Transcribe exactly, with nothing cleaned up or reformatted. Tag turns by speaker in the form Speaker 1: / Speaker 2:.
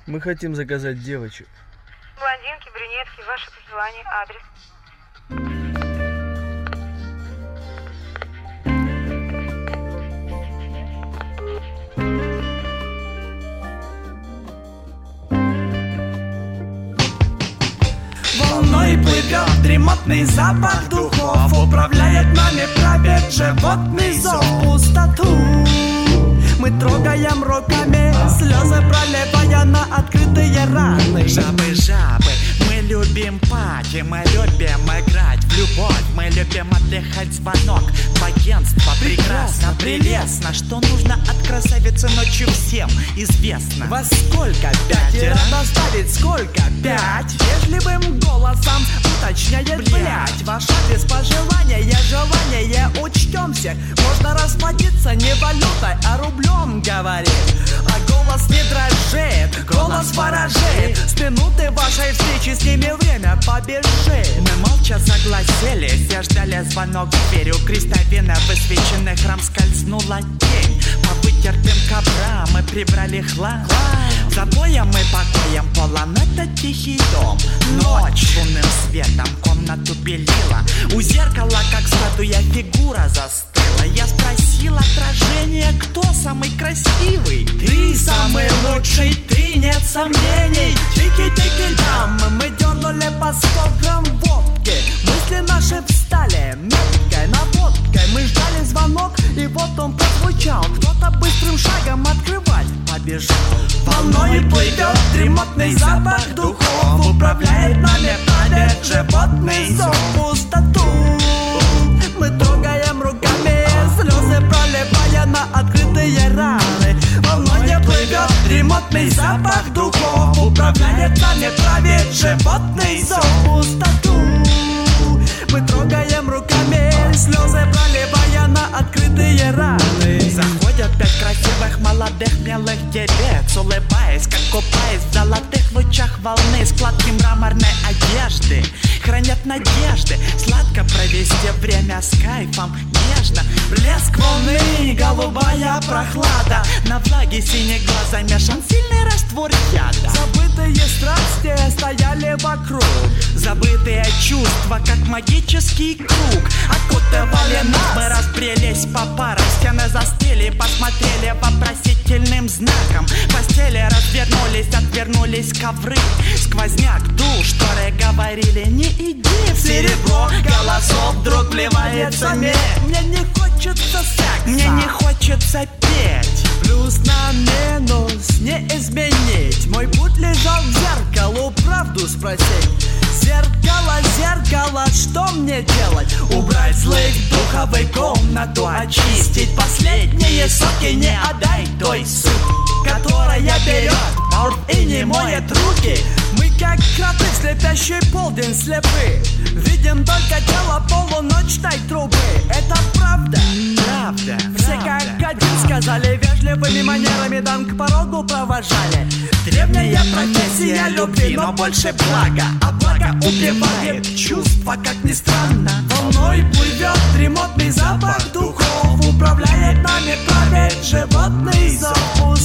Speaker 1: Мы хотим заказать девочек.
Speaker 2: Блондинки, брюнетки, ваши пожелания, адрес.
Speaker 3: Волной плывет дремотный запах духов, управляет нами, правит животный зов. Пустоту мы трогаем руками, слезы проливая на открытые раны.
Speaker 4: Жабы, жабы, мы любим пати, мы любим играть в любовь, мы любим отдыхать, звонок в агентство. Прекрасно, прелестно, что нужно от красавицы ночью всем известно.
Speaker 3: Во сколько? Пятеро доставить? Сколько? Пять. Вежливым голосом уточняет блять. Ваш адрес, пожелания, желание, учтем всех. Можно расплатиться не валютой, а рублем, говорит. А голос не дрожит, голос ворожит. С минуты вашей встречи с ними время побежит.
Speaker 4: Мы молча согласились и ждали звонок в дверь. У крестовина высвеченный храм скользнула тень. По вытертым коврам мы прибрали хлам. За боем и покоем полон этот тихий дом. Ночь лунным светом комнату белила. У зеркала, как статуя, фигура застыла. Я спросил отражение, кто самый красивый?
Speaker 3: Ты самый лучший, ты, нет сомнений. Тики-тики-дам, мы дернули по сто грамм водки. Мысли наши встали меткой наводкой. Мы ждали звонок, и вот он прозвучал. Кто-то быстрым шагом открывать побежал. Волной плывет дремотный запах духов, управляет нами, правит животный зов. Пустоту мы трогаем руками, слезы проливая на открытые раны. Волной плывет дремотный запах духов, управляет нами, правит животный зов. Пустоту мы трогаем руками, слезы проливая на открытые раны.
Speaker 4: Заходят пять красивых, молодых, милых девиц, улыбаясь, как купаясь в золотых лучах волны. Складки мраморной одежды хранят надежды сладко провести время с кайфом, нежно.
Speaker 3: Блеск волны, голубая прохлада,
Speaker 4: на влаге синих глаз замешан сильный раствор яда.
Speaker 3: Забытые страсти стояли вокруг,
Speaker 4: забытые чувства, как магический круг, окутывали нас. Мы разбрелись по парам, стены застыли, посмотрели вопросительным знаком. Постели развернулись, отвернулись ковры. Сквозняк, душ, шторы говорили: не иди в
Speaker 3: серебро голосов вдруг вливается медь. Мне не хочется секса,
Speaker 4: мне не хочется петь.
Speaker 3: Плюс на минус не изменить. Мой путь лежал в зеркалу, правду спросить. Зеркало, зеркало, что мне делать? Убрать злых духов и комнату очистить. Последние соки не отдай той суд, которая берет и не моет руки. Мы как кроты в слепящий полдень слепы, видим только тело полуночной трубы. Это правда?
Speaker 4: Правда.
Speaker 3: Все как один сказали, вежливыми манерами дам к порогу провожали. Древняя профессия любви, но больше блага, а благо убивает чувства, как ни странно. Волной плывет дремотный запах духов, управляет нами, правит животный зов.